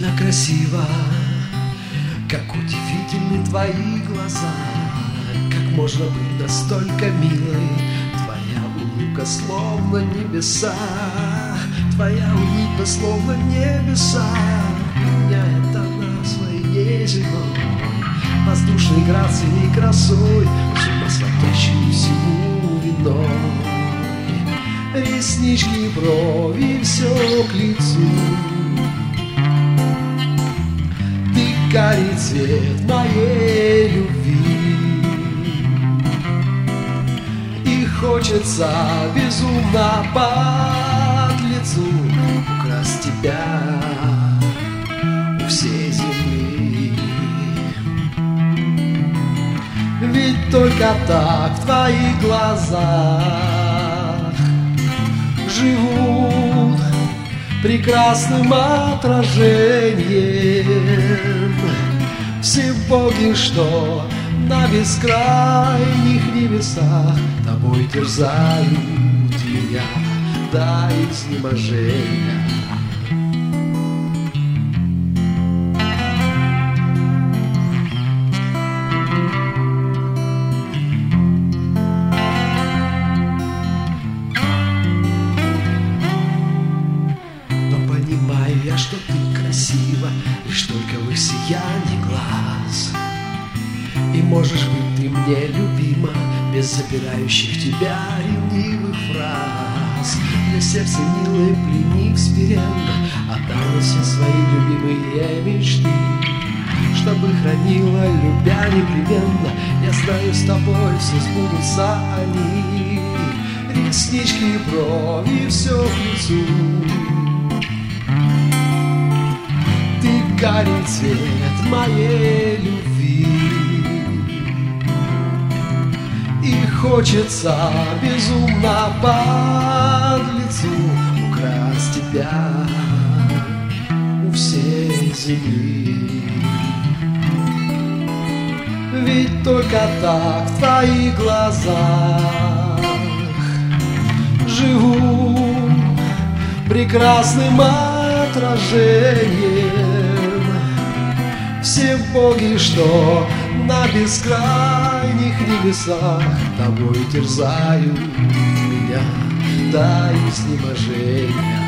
удивительно красиво, как удивительны твои глаза. Как можно быть настолько милой? Твоя улыбка словно небеса, твоя улыбка словно небеса меняет на своей земной, воздушной грацией и красой, с ума сводящей всему виной. Реснички, брови, все к лицу, ты карий цвет моей любви, и хочется безумно под лицу украсть тебя у всей земли. Ведь только так в твоих глазах живут прекрасным отражением все боги, что на бескрайних небесах тобой терзают меня до изнеможения. Я, что ты красива, лишь только в их сиянии глаз. И можешь быть ты мне любима без запирающих тебя ревнивых фраз. Для сердца милый пленник смиренно отдала все свои любимые мечты, чтобы хранила, любя непременно. Я знаю, с тобой все сбудутся они. Реснички и брови, все к лицу, карий цвет моей любви, и хочется безумно под лицу украсть тебя у всей земли. Ведь только так в твоих глазах живу прекрасным отражением все боги, что на бескрайних небесах тобой терзают меня до изнеможения.